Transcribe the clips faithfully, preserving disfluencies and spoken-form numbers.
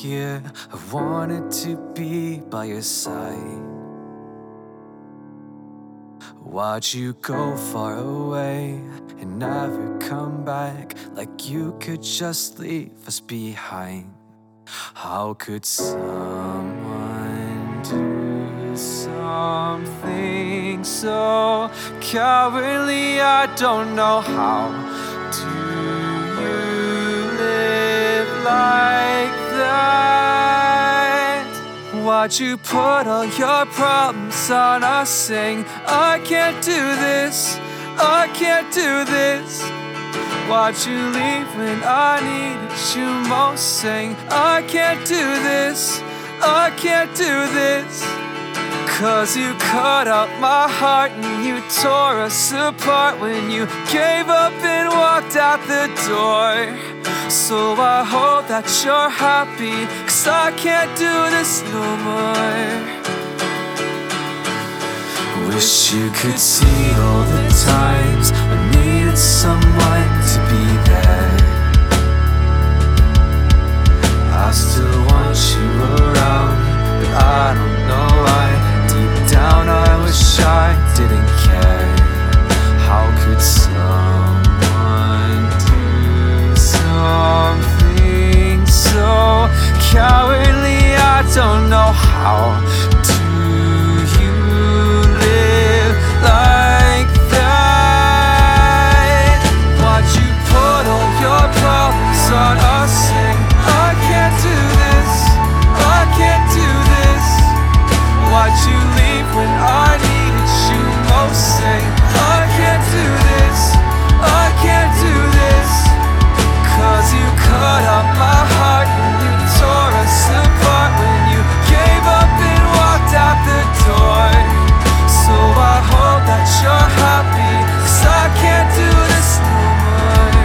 here. I wanted to be by your side. Watch you go far away and never come back, like you could just leave us behind. How could someone do something so cowardly? I don't know how. Do you live like that? Why'd you put all your problems on us, saying I can't do this, I can't do this? Why'd you leave when I needed you most, saying I can't do this, I can't do this? Cause you cut out my heart and you tore us apart when you gave up and walked out the door. So I hope that you're happy, cause I can't do this no more. Wish you could see all the times I needed someone to be there. I still want you around, but I don't know why. Deep down I wish I didn't care. How could someone do something so cowardly? I don't know how. Do you live like that? Why'd you put all your problems on us, saying I can't do this, I can't do this? Why'd you leave when I needed you most, saying I can't do this, I can't do this? Cause you cut out my heart and you tore us apart when you gave up and walked out the door. So I hope that you're happy, cause I can't do this no more.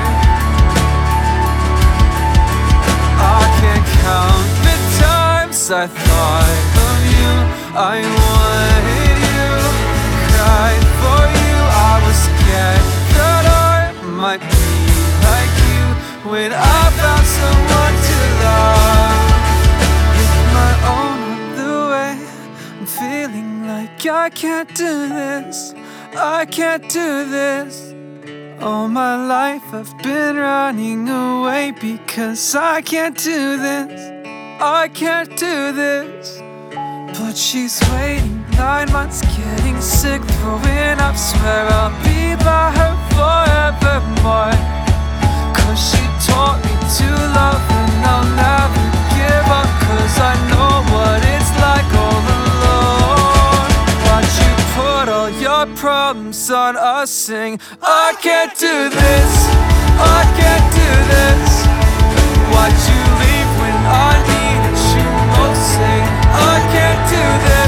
I can't count the times I thought of you, I wanted you, cried for you. I was scared that I might be like you when I found someone to love. With my own on the way, I'm feeling like I can't do this, I can't do this. All my life I've been running away because I can't do this, I can't do this. But she's waiting nine months, getting sick, throwing up. Swear I'll be by her forevermore, cause she taught me to love and I'll never give up, cause I know what it's like all alone. Why'd you put all your problems on us, saying I can't do this, I can't do this? Why'd you leave when I needed you most, saying I can't do this,